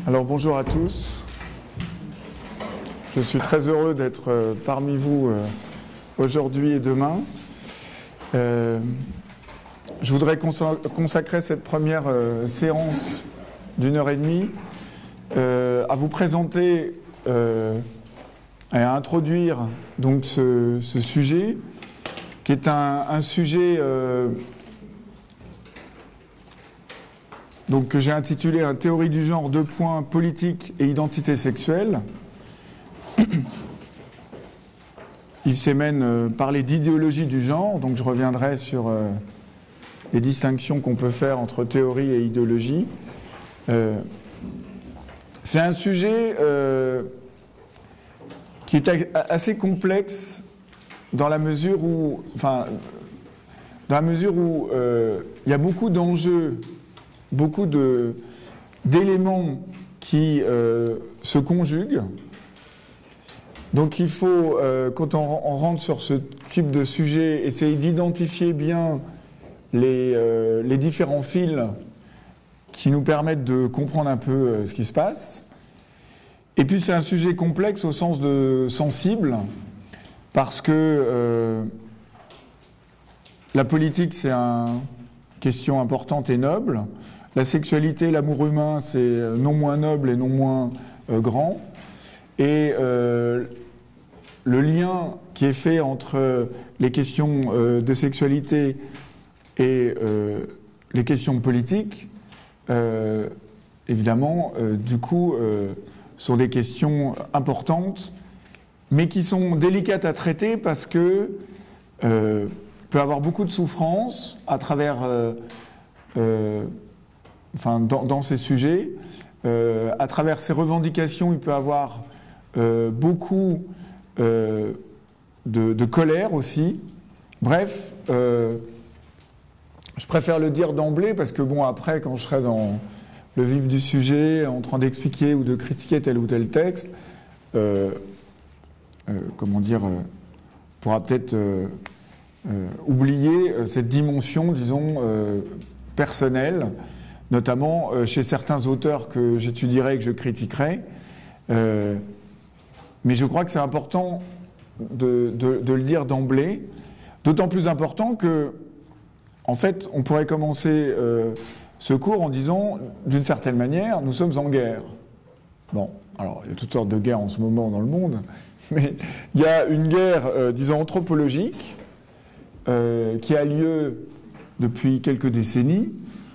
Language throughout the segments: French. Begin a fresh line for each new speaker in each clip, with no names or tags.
Alors bonjour à tous. Je suis très heureux d'être parmi vous aujourd'hui et demain. Je voudrais consacrer cette première séance d'1h30 à vous présenter et à introduire donc ce sujet qui est un sujet donc, que j'ai intitulé « Théorie du genre, politique et identité sexuelle ». Il s'émène parler d'idéologie du genre, donc je reviendrai sur les distinctions qu'on peut faire entre théorie et idéologie. C'est un sujet qui est assez complexe dans la mesure où il y a beaucoup d'enjeux, beaucoup d'éléments qui se conjuguent. Donc il faut, quand on rentre sur ce type de sujet, essayer d'identifier bien les différents fils qui nous permettent de comprendre un peu ce qui se passe. Et puis c'est un sujet complexe au sens de sensible, parce que la politique, c'est une question importante et noble. La sexualité, l'amour humain, c'est non moins noble et non moins grand. Et le lien qui est fait entre les questions de sexualité et les questions politiques, évidemment, du coup, sont des questions importantes, mais qui sont délicates à traiter parce que peut avoir beaucoup de souffrance à travers, dans ces sujets. À travers ces revendications, il peut avoir beaucoup de colère aussi. Bref, je préfère le dire d'emblée parce que bon, après, quand je serai dans le vif du sujet, en train d'expliquer ou de critiquer tel ou tel texte, on pourra peut-être oublier cette dimension, disons, personnelle, notamment chez certains auteurs que j'étudierai et que je critiquerai. Mais je crois que c'est important de le dire d'emblée, d'autant plus important que, en fait, on pourrait commencer ce cours en disant, d'une certaine manière, nous sommes en guerre. Bon, alors, il y a toutes sortes de guerres en ce moment dans le monde, mais il y a une guerre, disons, anthropologique, qui a lieu depuis quelques décennies,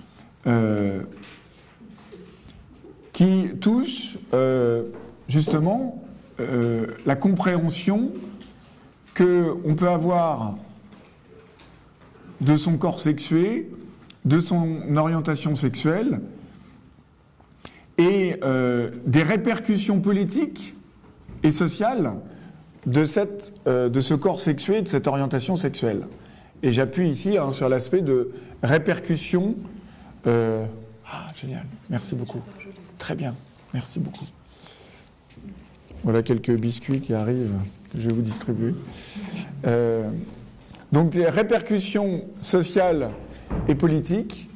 qui touche justement la compréhension qu'on peut avoir de son corps sexué, de son orientation sexuelle et des répercussions politiques et sociales de ce corps sexué, de cette orientation sexuelle. Et j'appuie ici sur l'aspect de répercussions. Génial, merci beaucoup. Très bien, merci beaucoup. Voilà quelques biscuits qui arrivent, que je vais vous distribuer. Donc les répercussions sociales et politiques.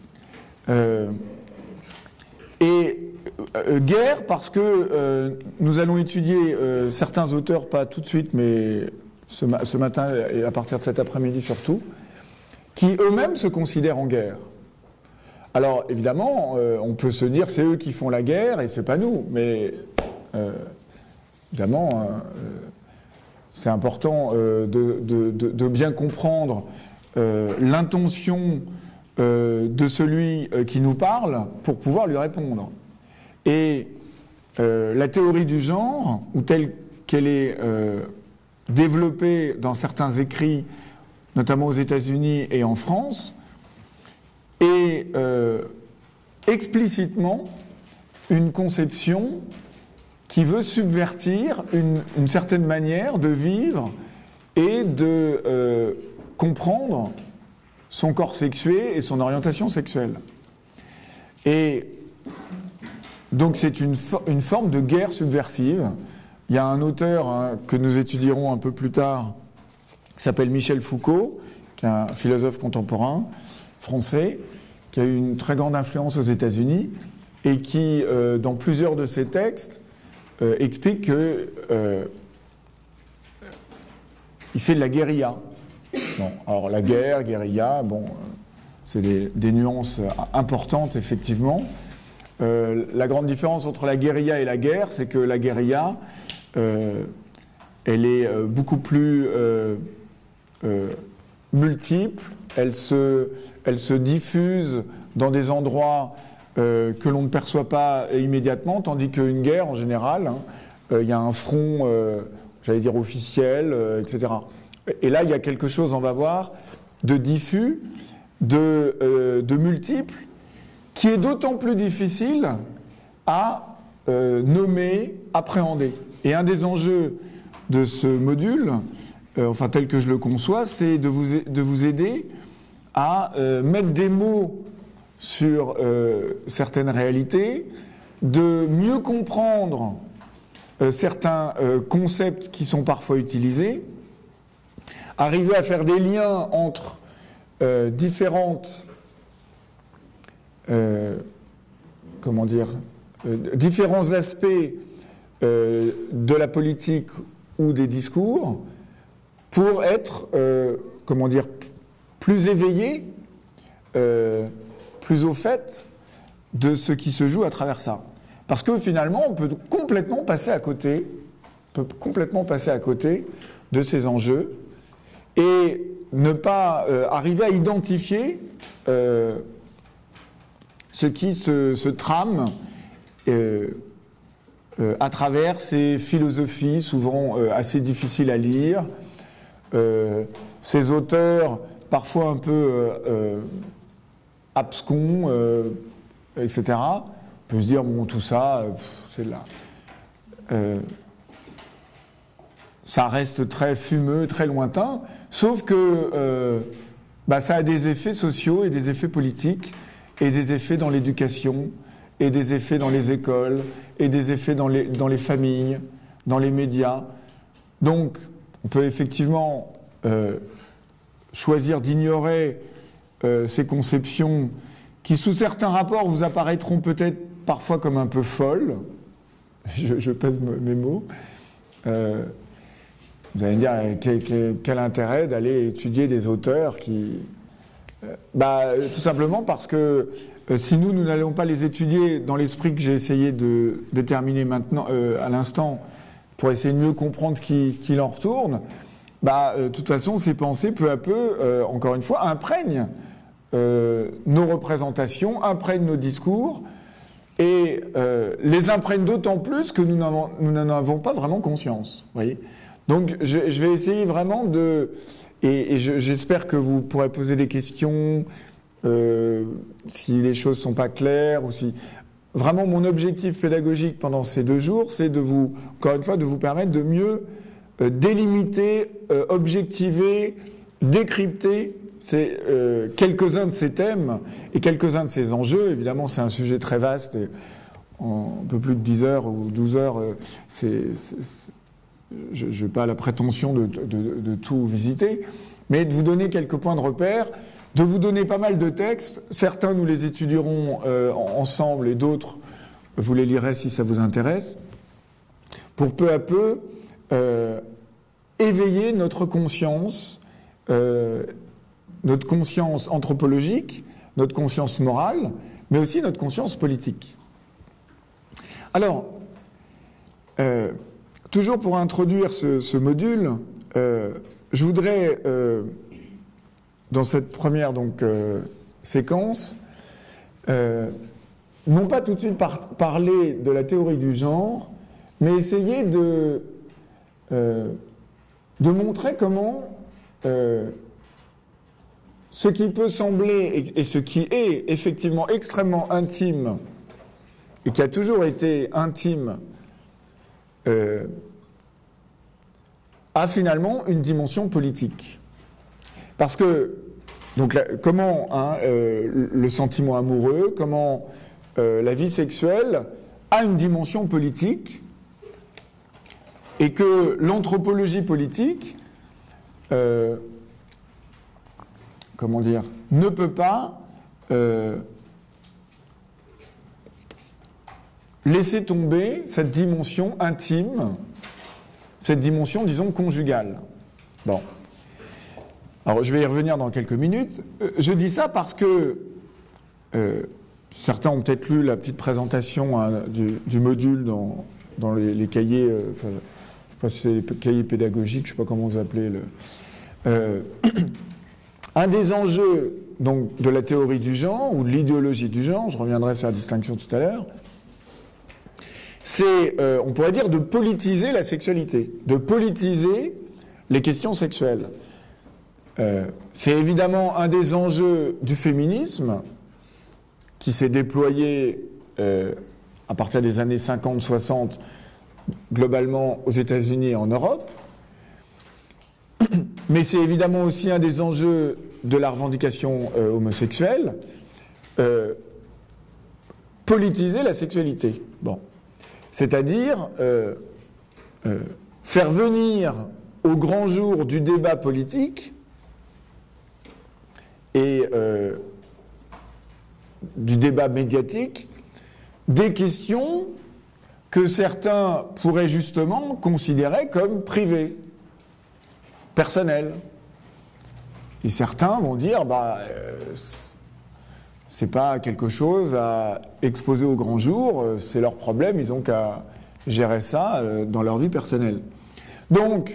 Guerre parce que nous allons étudier certains auteurs, pas tout de suite, mais ce matin et à partir de cet après-midi surtout, qui eux-mêmes se considèrent en guerre. Alors évidemment, on peut se dire c'est eux qui font la guerre et c'est pas nous, mais évidemment, c'est important de bien comprendre l'intention de celui qui nous parle pour pouvoir lui répondre. Et la théorie du genre, ou telle qu'elle est développée dans certains écrits, notamment aux États-Unis et en France, est explicitement une conception qui veut subvertir une certaine manière de vivre et de comprendre son corps sexué et son orientation sexuelle. Et donc c'est une forme de guerre subversive. Il y a un auteur que nous étudierons un peu plus tard qui s'appelle Michel Foucault, qui est un philosophe contemporain français, qui a eu une très grande influence aux États-Unis et qui, dans plusieurs de ses textes, explique que il fait de la guérilla. Bon, alors la guerre, guérilla, bon, c'est des nuances importantes, effectivement. La grande différence entre la guérilla et la guerre, c'est que la guérilla, elle est beaucoup plus multiple, elle se diffuse dans des endroits que l'on ne perçoit pas immédiatement, tandis qu'une guerre, en général, il y a un front, j'allais dire officiel, etc. Et là, il y a quelque chose, on va voir, de diffus, de multiple, qui est d'autant plus difficile à nommer, appréhender. Et un des enjeux de ce module, enfin tel que je le conçois, c'est de vous aider à mettre des mots sur certaines réalités, de mieux comprendre certains concepts qui sont parfois utilisés, arriver à faire des liens entre différentes différents aspects de la politique ou des discours pour être plus éveillé, plus au fait de ce qui se joue à travers ça. Parce que finalement, on peut complètement passer à côté de ces enjeux et ne pas arriver à identifier ce qui se trame à travers ces philosophies souvent assez difficiles à lire, ces auteurs parfois un peu abscons, etc. On peut se dire, bon, tout ça, c'est là. Ça reste très fumeux, très lointain, sauf que ça a des effets sociaux et des effets politiques, et des effets dans l'éducation, et des effets dans les écoles, et des effets dans les familles, dans les médias. Donc, on peut effectivement choisir d'ignorer ces conceptions qui, sous certains rapports, vous apparaîtront peut-être parfois comme un peu folles. Je pèse mes mots. Vous allez me dire, quel intérêt d'aller étudier des auteurs qui... tout simplement parce que si nous n'allons pas les étudier dans l'esprit que j'ai essayé de déterminer maintenant, à l'instant, pour essayer de mieux comprendre ce qui en retourne, de toute façon, ces pensées, peu à peu, encore une fois, imprègnent nos représentations, imprègnent nos discours, et les imprègnent d'autant plus que nous n'en avons pas vraiment conscience. Voyez. Donc, je vais essayer vraiment de... Et j'espère que vous pourrez poser des questions si les choses ne sont pas claires ou si... Vraiment, mon objectif pédagogique pendant ces 2 jours, c'est encore une fois, de vous permettre de mieux délimiter, objectiver, décrypter quelques-uns de ces thèmes et quelques-uns de ces enjeux. Évidemment, c'est un sujet très vaste et en un peu plus de 10 heures ou 12 heures, je n'ai pas la prétention de tout visiter, mais de vous donner quelques points de repère, de vous donner pas mal de textes. Certains, nous les étudierons ensemble et d'autres, vous les lirez si ça vous intéresse, pour peu à peu éveiller notre conscience anthropologique, notre conscience morale, mais aussi notre conscience politique. Alors, toujours pour introduire ce module, je voudrais, dans cette première séquence, non pas tout de suite parler de la théorie du genre, mais essayer de montrer comment ce qui peut sembler et ce qui est effectivement extrêmement intime et qui a toujours été intime a finalement une dimension politique. Parce que, comment le sentiment amoureux, comment la vie sexuelle a une dimension politique et que l'anthropologie politique, ne peut pas laisser tomber cette dimension intime, cette dimension, disons, conjugale. Bon. Alors, je vais y revenir dans quelques minutes. Je dis ça parce que certains ont peut-être lu la petite présentation du module dans les cahiers, je ne sais pas si c'est les cahiers pédagogiques, je ne sais pas comment vous appelez. Un des enjeux donc, de la théorie du genre, ou de l'idéologie du genre, je reviendrai sur la distinction tout à l'heure, c'est, on pourrait dire, de politiser la sexualité, de politiser les questions sexuelles. C'est évidemment un des enjeux du féminisme qui s'est déployé à partir des années 50-60 globalement aux États-Unis et en Europe. Mais c'est évidemment aussi un des enjeux de la revendication homosexuelle, politiser la sexualité. Bon. C'est-à-dire faire venir au grand jour du débat politique et du débat médiatique des questions que certains pourraient justement considérer comme privées, personnelles. Et certains vont dire, c'est pas quelque chose à exposer au grand jour, c'est leur problème, ils ont qu'à gérer ça dans leur vie personnelle. Donc,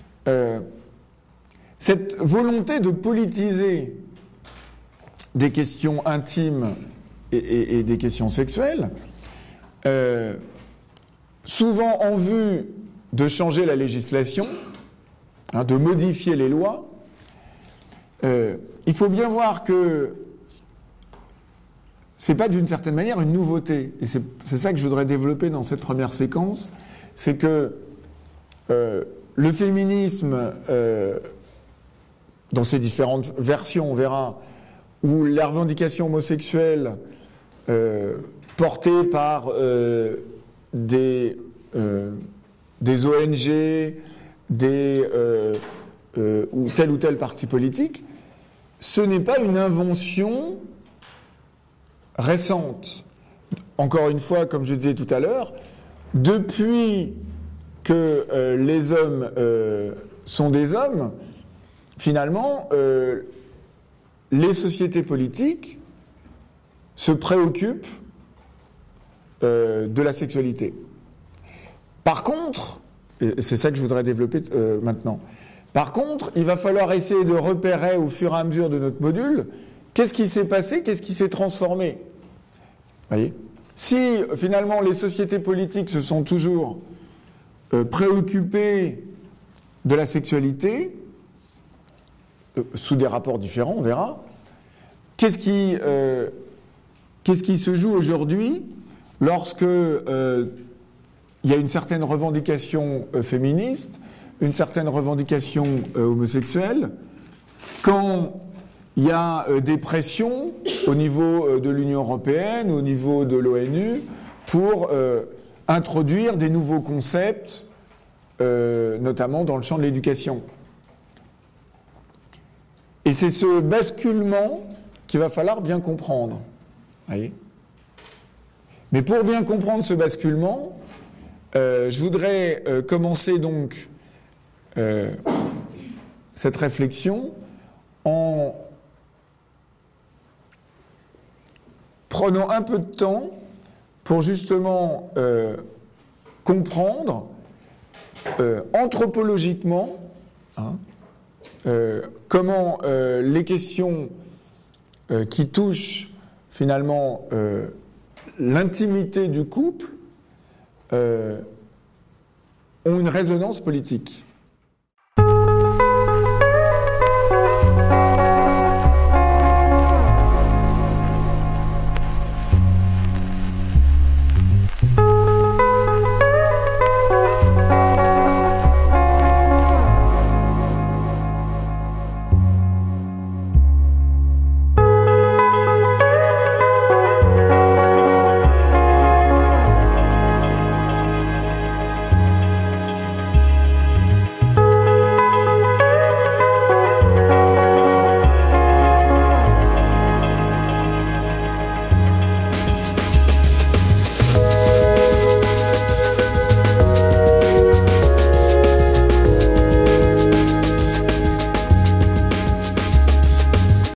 cette volonté de politiser des questions intimes et des questions sexuelles, souvent en vue de changer la législation, de modifier les lois, il faut bien voir que c'est pas d'une certaine manière une nouveauté. Et c'est ça que je voudrais développer dans cette première séquence, c'est que le féminisme, dans ses différentes versions, on verra, où la revendication homosexuelle portée par des ONG, ou tel parti politique, ce n'est pas une invention récente. Encore une fois, comme je disais tout à l'heure, depuis que les hommes sont des hommes, finalement, les sociétés politiques se préoccupent de la sexualité. Par contre, et c'est ça que je voudrais développer maintenant, par contre, il va falloir essayer de repérer au fur et à mesure de notre module qu'est-ce qui s'est passé, qu'est-ce qui s'est transformé. Vous voyez ? Si finalement les sociétés politiques se sont toujours préoccupées de la sexualité, sous des rapports différents, on verra, qu'est-ce qui se joue aujourd'hui lorsque il y a une certaine revendication féministe, une certaine revendication homosexuelle, quand il y a des pressions au niveau de l'Union européenne, au niveau de l'ONU, pour introduire des nouveaux concepts, notamment dans le champ de l'éducation. Et c'est ce basculement qu'il va falloir bien comprendre. Voyez ? Mais pour bien comprendre ce basculement, je voudrais commencer donc cette réflexion en prenant un peu de temps pour justement comprendre anthropologiquement comment les questions qui touchent finalement l'intimité du couple ont une résonance politique.